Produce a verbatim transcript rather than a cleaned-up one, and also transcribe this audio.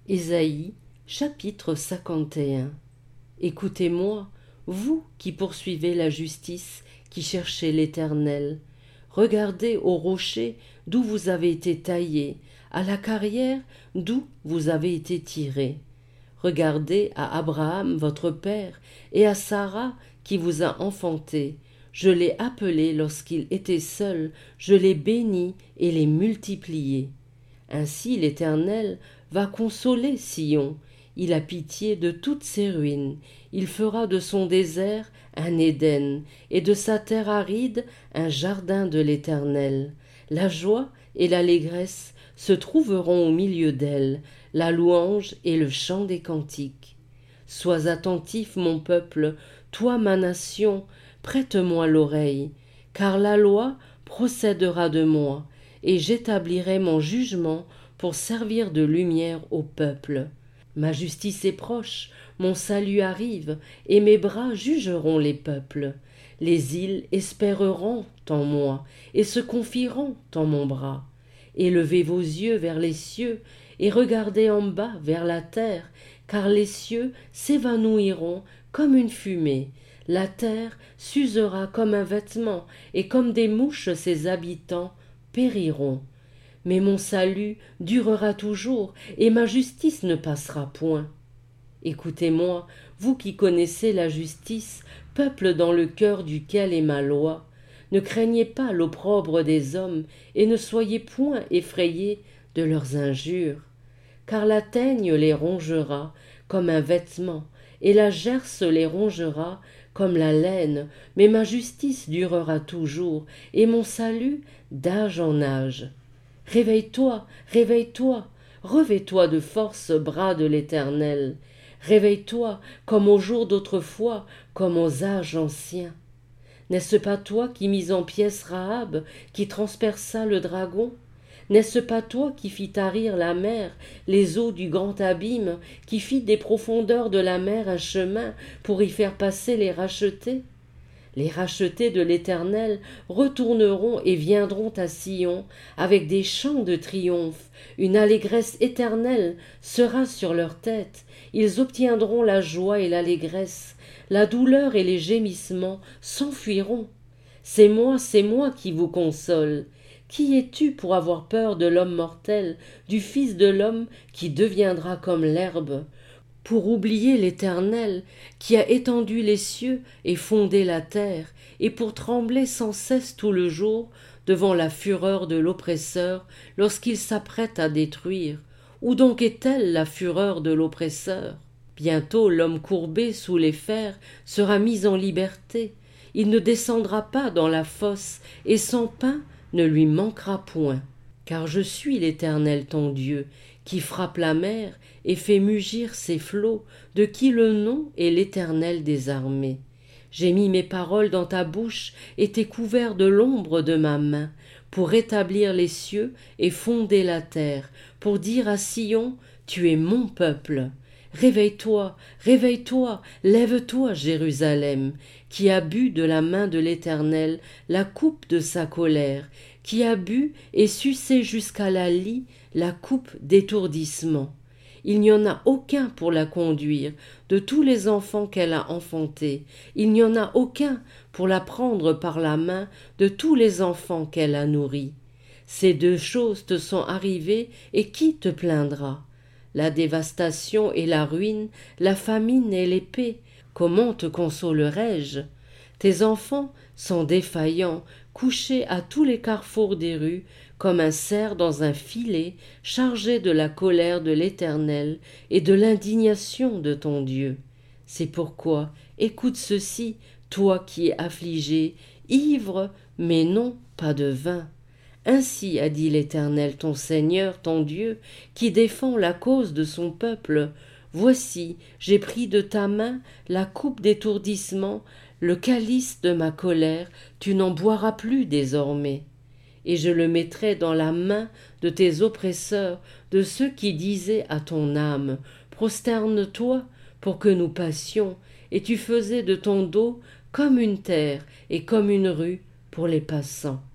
Ésaïe, chapitre cinquante et un. Écoutez-moi, vous qui poursuivez la justice, qui cherchez l'Éternel. Regardez au rocher d'où vous avez été taillés, à la carrière d'où vous avez été tirés. Regardez à Abraham votre père et à Sarah qui vous a enfanté. Je l'ai appelé lorsqu'il était seul, je l'ai béni et l'ai multiplié. Ainsi l'Éternel va consoler Sion, il a pitié de toutes ses ruines, il fera de son désert un Éden, et de sa terre aride un jardin de l'Éternel. La joie et l'allégresse se trouveront au milieu d'elle, la louange et le chant des cantiques. Sois attentif, mon peuple, toi ma nation, prête-moi l'oreille, car la loi procédera de moi, et j'établirai mon jugement pour servir de lumière au peuple. Ma justice est proche, mon salut arrive, et mes bras jugeront les peuples. Les îles espéreront en moi, et se confieront en mon bras. Élevez vos yeux vers les cieux, et regardez en bas vers la terre, car les cieux s'évanouiront comme une fumée. La terre s'usera comme un vêtement, et comme des mouches ses habitants périront. Mais mon salut durera toujours, et ma justice ne passera point. Écoutez-moi, vous qui connaissez la justice, peuple dans le cœur duquel est ma loi. Ne craignez pas l'opprobre des hommes, et ne soyez point effrayés de leurs injures. Car la teigne les rongera comme un vêtement, et la gerce les rongera comme la laine, mais ma justice durera toujours, et mon salut d'âge en âge. Réveille-toi, réveille-toi, revêt-toi de force, bras de l'Éternel. Réveille-toi, comme aux jours d'autrefois, comme aux âges anciens. N'est-ce pas toi qui mis en pièces Rahab, qui transperça le dragon? N'est-ce pas toi qui fis tarir la mer, les eaux du grand abîme, qui fit des profondeurs de la mer un chemin pour y faire passer les rachetés? Les rachetés de l'Éternel retourneront et viendront à Sion avec des chants de triomphe. Une allégresse éternelle sera sur leur tête. Ils obtiendront la joie et l'allégresse. La douleur et les gémissements s'enfuiront. C'est moi, c'est moi qui vous console. Qui es-tu pour avoir peur de l'homme mortel, du Fils de l'homme qui deviendra comme l'herbe? Pour oublier l'Éternel, qui a étendu les cieux et fondé la terre, et pour trembler sans cesse tout le jour devant la fureur de l'oppresseur lorsqu'il s'apprête à détruire. Où donc est-elle la fureur de l'oppresseur? Bientôt l'homme courbé sous les fers sera mis en liberté. Il ne descendra pas dans la fosse, et son pain ne lui manquera point. Car je suis l'Éternel ton Dieu, qui frappe la mer et fait mugir ses flots, de qui le nom est l'Éternel des armées. J'ai mis mes paroles dans ta bouche et t'ai couvert de l'ombre de ma main, pour rétablir les cieux et fonder la terre, pour dire à Sion, tu es mon peuple. Réveille-toi, réveille-toi, lève-toi, Jérusalem, qui a bu de la main de l'Éternel la coupe de sa colère, qui a bu et sucé jusqu'à la lie la coupe d'étourdissement. Il n'y en a aucun pour la conduire, de tous les enfants qu'elle a enfantés. Il n'y en a aucun pour la prendre par la main, de tous les enfants qu'elle a nourris. Ces deux choses te sont arrivées, et qui te plaindra? La dévastation et la ruine, la famine et l'épée, comment te consolerai-je? Tes enfants sont défaillants, couchés à tous les carrefours des rues, comme un cerf dans un filet, chargé de la colère de l'Éternel et de l'indignation de ton Dieu. C'est pourquoi, écoute ceci, toi qui es affligé, ivre, mais non pas de vin. Ainsi a dit l'Éternel ton Seigneur, ton Dieu, qui défend la cause de son peuple. Voici, j'ai pris de ta main la coupe d'étourdissement, le calice de ma colère, tu n'en boiras plus désormais. Et je le mettrai dans la main de tes oppresseurs, de ceux qui disaient à ton âme, prosterne-toi pour que nous passions, et tu faisais de ton dos comme une terre et comme une rue pour les passants.